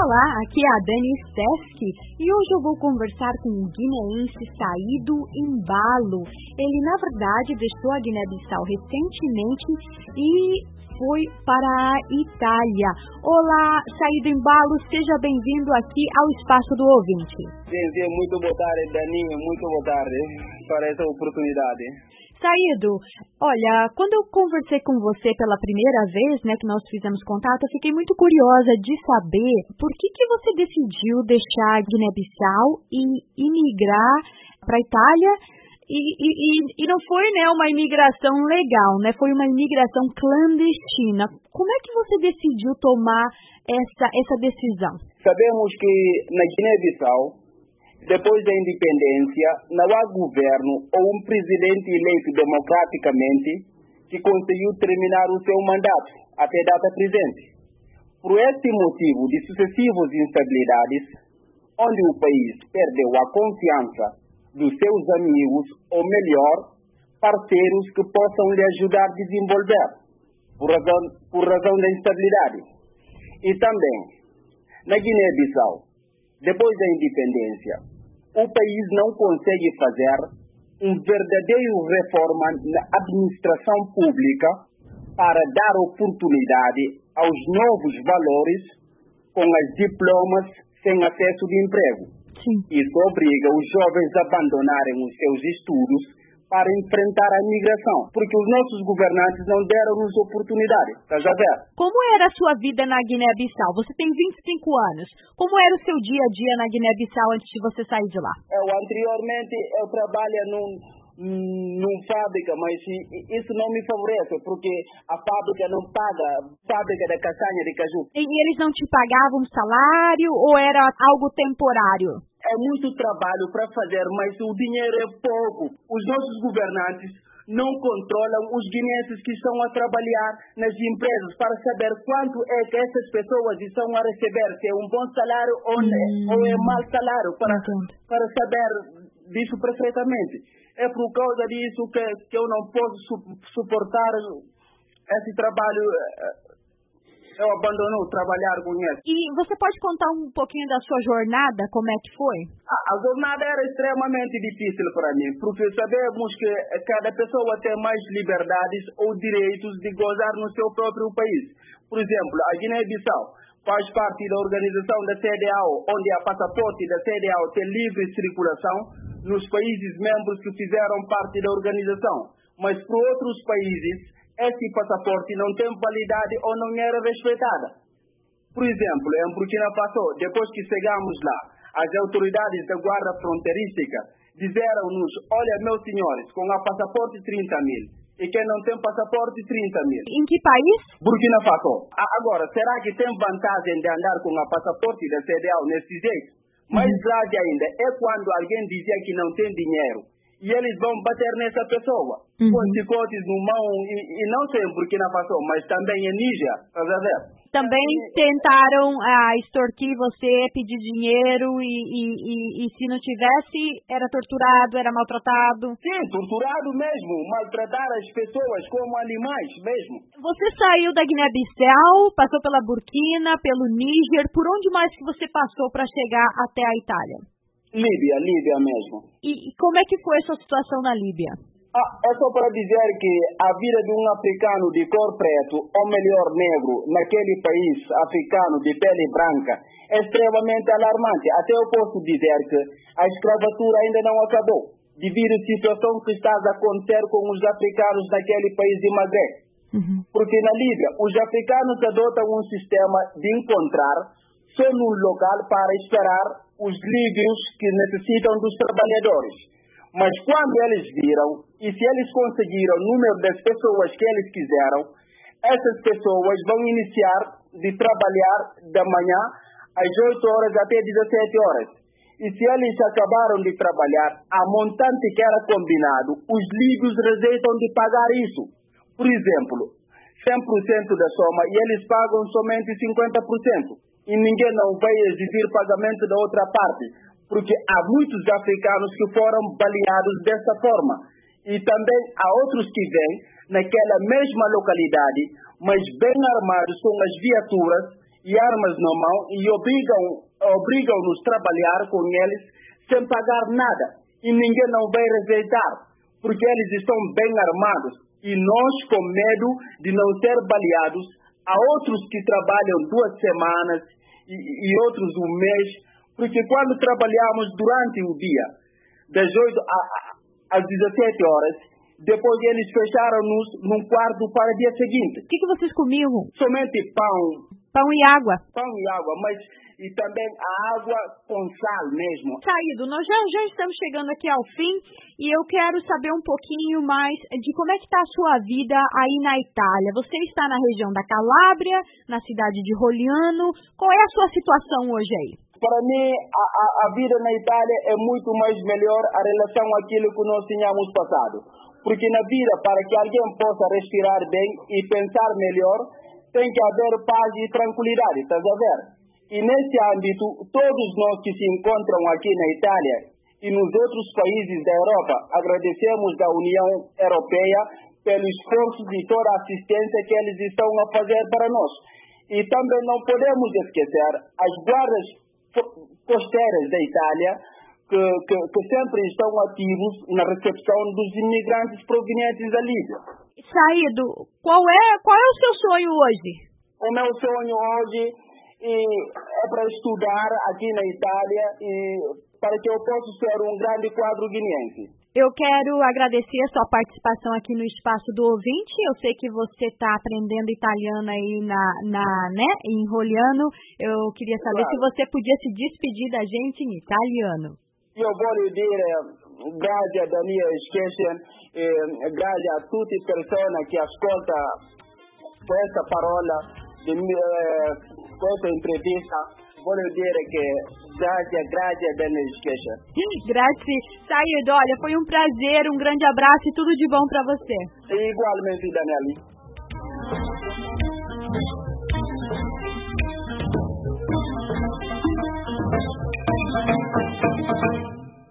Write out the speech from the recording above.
Olá, aqui é a Dani Steski e hoje eu vou conversar com um guineense Saído Embalo. Ele, na verdade, deixou a Guiné-Bissau recentemente e foi para a Itália. Olá, Saído Embalo, seja bem-vindo aqui ao Espaço do Ouvinte. Sim, muito boa tarde, Dani, muito boa tarde para essa oportunidade. Saído, olha, quando eu conversei com você pela primeira vez, que nós fizemos contato, eu fiquei muito curiosa de saber por que você decidiu deixar a Guiné-Bissau e imigrar para a Itália e não foi, uma imigração legal, foi uma imigração clandestina. Como é que você decidiu tomar essa decisão? Sabemos que na Guiné-Bissau, depois da independência, não há governo ou um presidente eleito democraticamente que conseguiu terminar o seu mandato até data presente. Por este motivo de sucessivas instabilidades, onde o país perdeu a confiança dos seus amigos, ou melhor, parceiros que possam lhe ajudar a desenvolver, por razão da instabilidade. E também, na Guiné-Bissau, depois da independência, o país não consegue fazer um verdadeiro reforma na administração pública para dar oportunidade aos novos valores com as diplomas sem acesso de emprego. Sim. Isso obriga os jovens a abandonarem os seus estudos para enfrentar a imigração, porque os nossos governantes não deram-nos oportunidade. Estás a ver? Como era a sua vida na Guiné-Bissau? Você tem 25 anos. Como era o seu dia a dia na Guiné-Bissau antes de você sair de lá? Anteriormente, eu trabalho numa fábrica, mas isso não me favorece, porque a fábrica não paga, fábrica da castanha de caju. E eles não te pagavam salário ou era algo temporário? É muito trabalho para fazer, mas o dinheiro é pouco. Os nossos governantes não controlam os guineenses que estão a trabalhar nas empresas para saber quanto é que essas pessoas estão a receber, se é um bom salário ou é mau salário, para saber disso perfeitamente. É por causa disso que eu não posso suportar esse trabalho. Eu abandono trabalhar com isso. E você pode contar um pouquinho da sua jornada, como é que foi? A jornada era extremamente difícil para mim, porque sabemos que cada pessoa tem mais liberdades ou direitos de gozar no seu próprio país. Por exemplo, a Guiné-Bissau faz parte da organização da CEDEAO, onde a passaporte da CEDEAO tem livre circulação nos países membros que fizeram parte da organização. Mas para outros países, esse passaporte não tem validade ou não era respeitada. Por exemplo, em Burkina Faso, depois que chegamos lá, as autoridades da guarda fronteirística disseram-nos: olha, meus senhores, com a passaporte 30.000 e quem não tem passaporte 30.000. Em que país? Burkina Faso. Agora, será que tem vantagem de andar com a passaporte da CEDEAO nesse jeito? Mais grave ainda é quando alguém dizia que não tem dinheiro. E eles vão bater nessa pessoa, com chicotes no mão, e não só em Burkina Faso, mas também em Níger, estás a ver? Também tentaram extorquir você, pedir dinheiro e se não tivesse, era torturado, era maltratado? Sim, torturado mesmo, maltratar as pessoas como animais mesmo. Você saiu da Guiné-Bissau, passou pela Burkina, pelo Níger, por onde mais que você passou para chegar até a Itália? Líbia mesmo. E como é que foi a sua situação na Líbia? É só para dizer que a vida de um africano de cor preto, ou melhor negro, naquele país africano de pele branca, é extremamente alarmante. Até eu posso dizer que a escravatura ainda não acabou, devido à situação que está a acontecer com os africanos naquele país de Magreb. Porque na Líbia, os africanos adotam um sistema de encontrar só num local para esperar os líbios que necessitam dos trabalhadores. Mas quando eles viram, e se eles conseguiram o número das pessoas que eles quiseram, essas pessoas vão iniciar de trabalhar da manhã às 8 horas até 17 horas. E se eles acabaram de trabalhar, a montante que era combinado, os líbios rejeitam de pagar isso. Por exemplo, 100% da soma e eles pagam somente 50%. E ninguém não vai exigir pagamento da outra parte, porque há muitos africanos que foram baleados dessa forma. E também há outros que vêm naquela mesma localidade, mas bem armados com as viaturas e armas na mão e obrigam-nos a trabalhar com eles sem pagar nada. E ninguém não vai rejeitar, porque eles estão bem armados. E nós, com medo de não ser baleados, há outros que trabalham 2 semanas e outros um mês, porque quando trabalhamos durante o dia, das 8 às 17 horas, depois eles fecharam-nos num quarto para o dia seguinte. O que vocês comiam? Somente pão. Pão e água. Pão e água, mas e também a água com sal mesmo. Saído, nós já estamos chegando aqui ao fim e eu quero saber um pouquinho mais de como é que está a sua vida aí na Itália. Você está na região da Calábria, na cidade de Rogliano. Qual é a sua situação hoje aí? Para mim, a vida na Itália é muito mais melhor a relação àquilo que nós tínhamos passado. Porque na vida, para que alguém possa respirar bem e pensar melhor, tem que haver paz e tranquilidade, estás a ver? E nesse âmbito, todos nós que se encontram aqui na Itália e nos outros países da Europa, agradecemos da União Europeia pelo esforço e toda a assistência que eles estão a fazer para nós. E também não podemos esquecer as guardas costeiras da Itália, que sempre estão ativos na recepção dos imigrantes provenientes da Líbia. Saído, qual é o seu sonho hoje? O meu sonho hoje é para estudar aqui na Itália e para que eu possa ser um grande quadro guineense. Eu quero agradecer a sua participação aqui no Espaço do Ouvinte. Eu sei que você está aprendendo italiano aí em Rogliano. Eu queria saber se você podia se despedir da gente em italiano. Io voglio dire grazie a Daniel Station e grazie a tutte le persone che ascoltano questa parola, questa intervista. Voglio dire che grazie a Daniel Station. Grazie. Saído, olha, foi um prazer, um grande abraço e tudo de bom para você. E igualmente, Daniel.